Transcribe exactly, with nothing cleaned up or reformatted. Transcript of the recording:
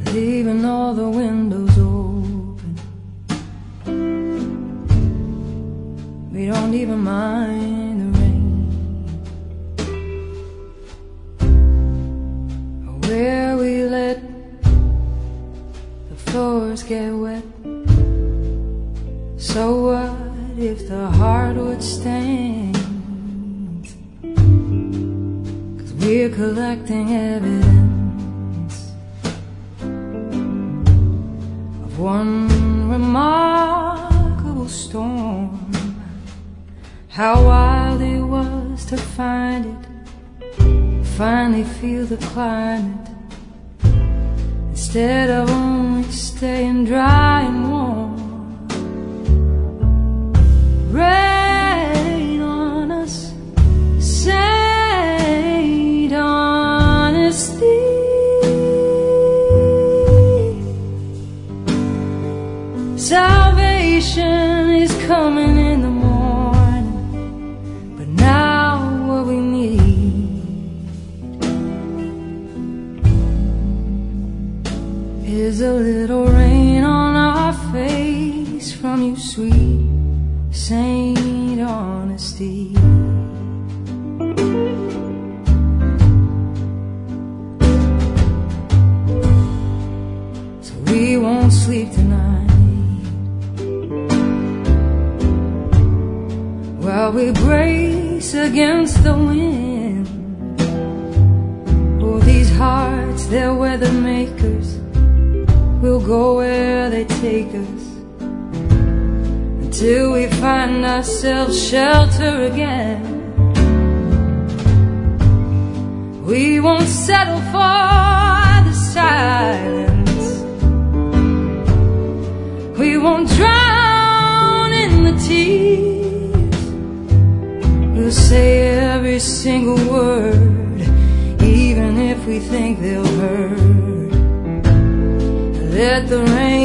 leaving all the windows open. We don't even mind the rain, where we let the floors get wet. So what if the hardwood stains? 'Cause we're collecting evidence of one remarkable storm. How wild it was to find it, finally feel the climate, instead of only staying dry and warm. Rain on us, saint honesty. Salvation is coming in the morning, but now what we need is a little rain on our face from you, sweet Saint Honesty. So we won't sleep tonight while we brace against the wind. Oh, these hearts, they're weather makers. We'll go where they take us till we find ourselves shelter again. We won't settle for the silence. We won't drown in the tears. We'll say every single word, even if we think they'll hurt. Let the rain